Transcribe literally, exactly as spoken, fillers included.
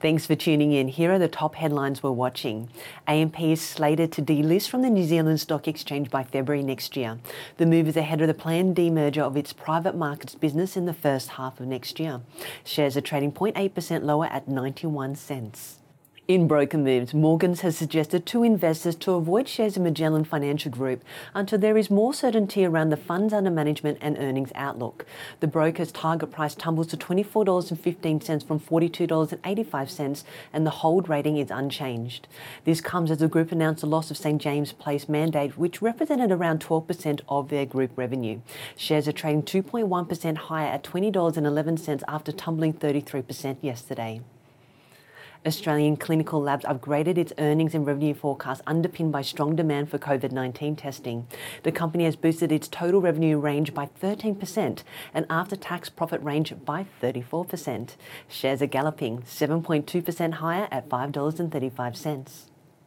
Thanks for tuning in. Here are the top headlines we're watching. A M P is slated to delist from the New Zealand Stock Exchange by February next year. The move is ahead of the planned demerger of its private markets business in the first half of next year. Shares are trading zero point eight percent lower at ninety-one cents. In broker moves, Morgans has suggested to investors to avoid shares in Magellan Financial Group until there is more certainty around the funds under management and earnings outlook. The broker's target price tumbles to twenty-four dollars and fifteen cents from forty-two dollars and eighty-five cents, and the hold rating is unchanged. This comes as the group announced the loss of St James Place mandate, which represented around twelve percent of their group revenue. Shares are trading two point one percent higher at twenty dollars and eleven cents after tumbling thirty-three percent yesterday. Australian Clinical Labs upgraded its earnings and revenue forecast, underpinned by strong demand for COVID nineteen testing. The company has boosted its total revenue range by thirteen percent and after-tax profit range by thirty-four percent. Shares are galloping seven point two percent higher at five dollars and thirty-five cents.